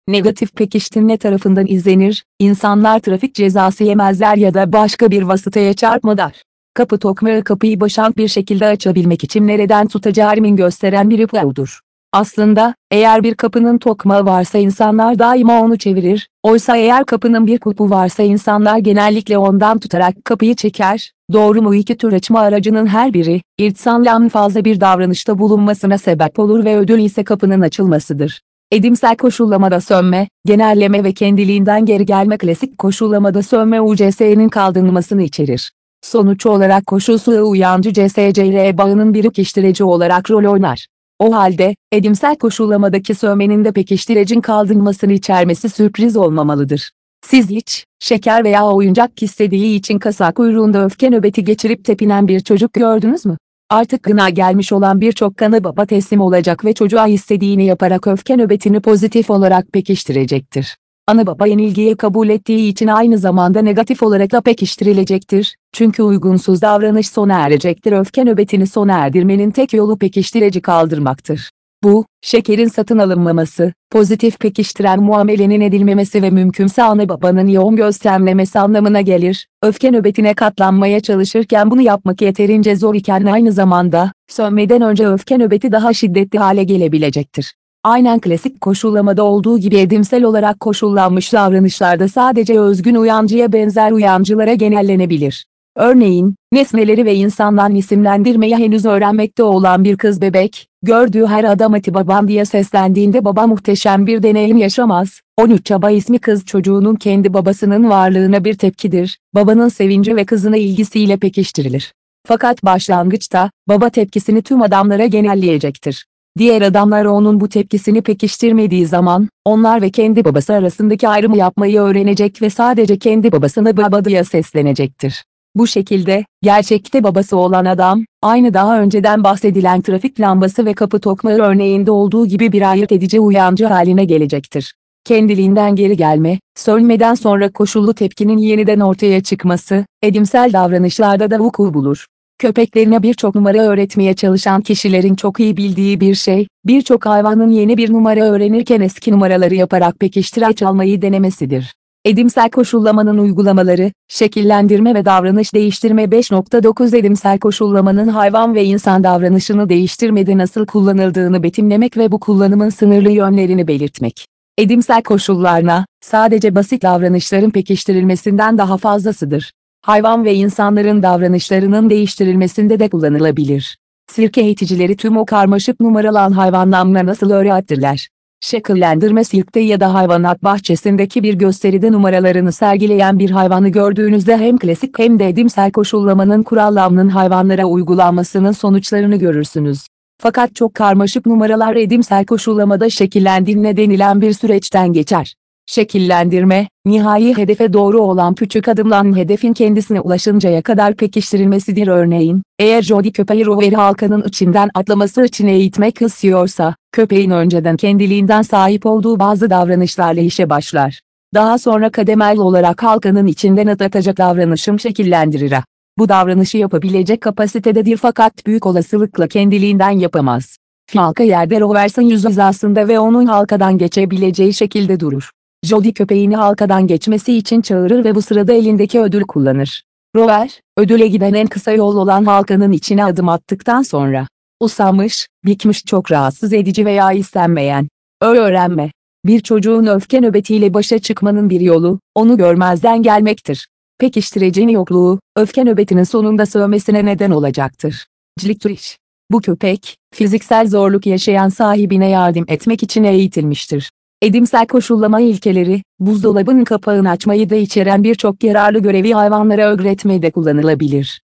Negatif pekiştirme tarafından izlenir, insanlar trafik cezası yemezler ya da başka bir vasıtaya çarpmalar. Kapı tokmağı kapıyı boşalt bir şekilde açabilmek için nereden tutacağımı gösteren bir ipucudur. Aslında, eğer bir kapının tokmağı varsa insanlar daima onu çevirir, oysa eğer kapının bir kulpu varsa insanlar genellikle ondan tutarak kapıyı çeker. Doğru mu? İki tür açma aracının her biri, irtisalden fazla bir davranışta bulunmasına sebep olur ve ödül ise kapının açılmasıdır. Edimsel koşullamada sönme, genelleme ve kendiliğinden geri gelme klasik koşullamada sönme UCS'nin kaldırılmasını içerir. Sonuç olarak koşulsuz uyancı CSCR bağının bir pekiştirici olarak rol oynar. O halde, edimsel koşullamadaki sönmenin de pekiştiricin kaldırılmasını içermesi sürpriz olmamalıdır. Siz hiç, şeker veya oyuncak istediği için kasa kuyruğunda öfke nöbeti geçirip tepinen bir çocuk gördünüz mü? Artık gına gelmiş olan birçok ana baba teslim olacak ve çocuğa istediğini yaparak öfke nöbetini pozitif olarak pekiştirecektir. Ana baba yenilgiyi kabul ettiği için aynı zamanda negatif olarak da pekiştirilecektir. Çünkü uygunsuz davranış sona erecektir. Öfke nöbetini sona erdirmenin tek yolu pekiştirici kaldırmaktır. Bu, şekerin satın alınmaması, pozitif pekiştiren muamelenin edilmemesi ve mümkünse ana babanın yoğun gözlemlemesi anlamına gelir. Öfke nöbetine katlanmaya çalışırken bunu yapmak yeterince zor iken aynı zamanda, sönmeden önce öfke nöbeti daha şiddetli hale gelebilecektir. Aynen klasik koşullamada olduğu gibi edimsel olarak koşullanmış davranışlarda sadece özgün uyancıya benzer uyancılara genellenebilir. Örneğin, nesneleri ve insandan isimlendirmeyi henüz öğrenmekte olan bir kız bebek, gördüğü her adam "Ati babam" diye seslendiğinde baba muhteşem bir deneyim yaşamaz. 13 Çaba ismi kız çocuğunun kendi babasının varlığına bir tepkidir, babanın sevinci ve kızına ilgisiyle pekiştirilir. Fakat başlangıçta, baba tepkisini tüm adamlara genelleyecektir. Diğer adamlar onun bu tepkisini pekiştirmediği zaman, onlar ve kendi babası arasındaki ayrımı yapmayı öğrenecek ve sadece kendi babasına baba diye seslenecektir. Bu şekilde, gerçekte babası olan adam, aynı daha önceden bahsedilen trafik lambası ve kapı tokmağı örneğinde olduğu gibi bir ayırt edici uyancı haline gelecektir. Kendiliğinden geri gelme, sönmeden sonra koşullu tepkinin yeniden ortaya çıkması, edimsel davranışlarda da vuku bulur. Köpeklerine birçok numara öğretmeye çalışan kişilerin çok iyi bildiği bir şey, birçok hayvanın yeni bir numara öğrenirken eski numaraları yaparak pekiştiraç almayı denemesidir. Edimsel koşullamanın uygulamaları, şekillendirme ve davranış değiştirme 5.9 Edimsel koşullamanın hayvan ve insan davranışını değiştirmede nasıl kullanıldığını betimlemek ve bu kullanımın sınırlı yönlerini belirtmek. Edimsel koşullarına, sadece basit davranışların pekiştirilmesinden daha fazlasıdır. Hayvan ve insanların davranışlarının değiştirilmesinde de kullanılabilir. Sirke eğiticileri tüm o karmaşık numaralan hayvanlarla nasıl öğretirler? Şekillendirme sirkte ya da hayvanat bahçesindeki bir gösteride numaralarını sergileyen bir hayvanı gördüğünüzde hem klasik hem de edimsel koşullamanın kurallarının hayvanlara uygulanmasının sonuçlarını görürsünüz. Fakat çok karmaşık numaralar edimsel koşullamada şekillendirme denilen bir süreçten geçer. Şekillendirme, nihai hedefe doğru olan küçük adımların hedefin kendisine ulaşıncaya kadar pekiştirilmesidir. Örneğin, eğer Jody köpeği Rover'i halkanın içinden atlaması için eğitmek istiyorsa, köpeğin önceden kendiliğinden sahip olduğu bazı davranışlarla işe başlar. Daha sonra kademeli olarak halkanın içinden atlatacak davranışım şekillendirir. Bu davranışı yapabilecek kapasitededir fakat büyük olasılıkla kendiliğinden yapamaz. Halka yerde Rover'ın yüz hizasında ve onun halkadan geçebileceği şekilde durur. Jody köpeğini halkadan geçmesi için çağırır ve bu sırada elindeki ödül kullanır. Rover, ödüle giden en kısa yol olan halkanın içine adım attıktan sonra, usanmış, bıkmış, çok rahatsız edici veya istenmeyen, öğrenme. Bir çocuğun öfke nöbetiyle başa çıkmanın bir yolu, onu görmezden gelmektir. Pekiştiricinin yokluğu, öfke nöbetinin sonunda sövmesine neden olacaktır. Ciliktriş. Bu köpek, fiziksel zorluk yaşayan sahibine yardım etmek için eğitilmiştir. Edimsel koşullama ilkeleri, buzdolabının kapağını açmayı da içeren birçok yararlı görevi hayvanlara öğretmede kullanılabilir.